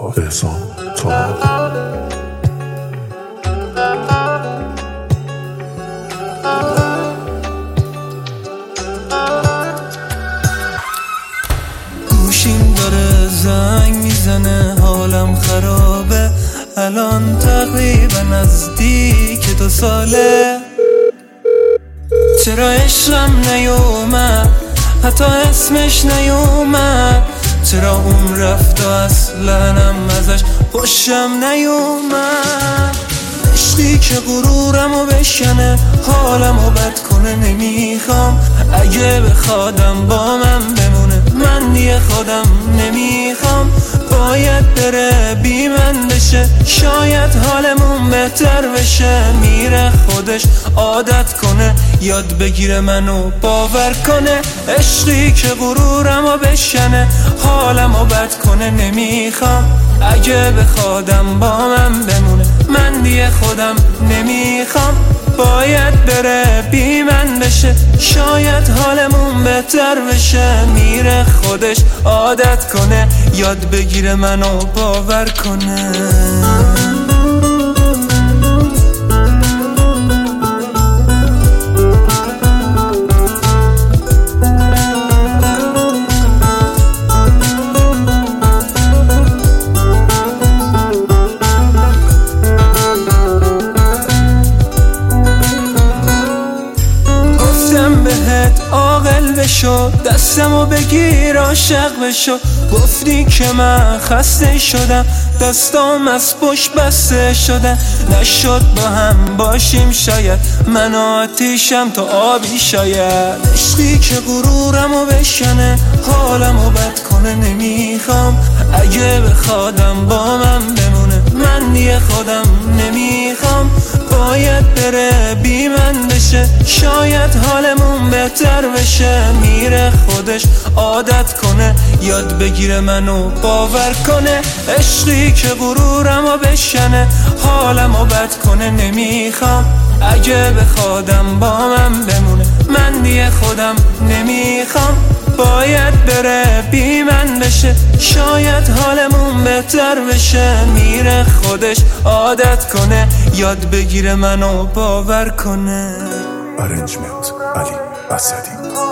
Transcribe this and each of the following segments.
احسان طاهر. گوشیم داره زنگ میزنه، حالم خرابه الان تقریبا نزدیک 2 ساله. چرا عشقم نیومد، حتی اسمش نیومد، چرا اون رفت و اصلنم ازش خوشم نیومد. عشقی که غرورمو بشکنه، حالمو بد کنه نمیخوام. اگه بخوادم با من بمونه، من دیگه خودم نمیخوام. باید بره بی من بشه، شاید حالمون بهتر بشه. میره خودش عادت کنه، یاد بگیره منو باور کنه. عشقی که غرورمو بشکنه، حالمو بد کنه نمیخوام. اگه بخوادم با من بمونه، من دیگه خودم نمیخوام. باید بره بی من بشه، شاید حالمون بهتر بشه. میره خودش عادت کنه، یاد بگیره منو باور کنه. بهت عاقل بشو، دستمو بگیر عاشق بشو. گفتی که من خسته شدم، دستام از پشت بسته شدن. نشد با هم باشیم شاید، من آتیشم تو آبی شاید. عشقی که غرورمو بشکنه، حالمو بد کنه نمیخوام. اگه بخوادم با من بمونه، من دیگه خودم نمیخوام. باید بره بی من بشه، شاید حالمون بهتر بشه. میره خودش عادت کنه، یاد بگیره منو باور کنه. عشقی که غرورمو بشکنه، حالمو بد کنه نمیخوام. اگه بخوادم با من بمونه، من دیگه خودم نمیخوام. باید بره بی من بشه، شاید حالمون بهتر بشه. میره خودش عادت کنه، یاد بگیره منو باور کنه. ارنجمنت علی اسدی.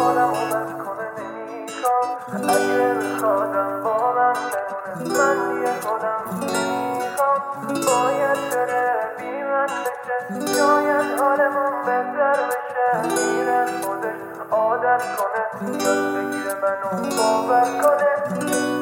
باید بره بی من بشه، شاید حالمون بهتر بشه. میره خودش عادت کنه، یاد بگیره منو باور کنه.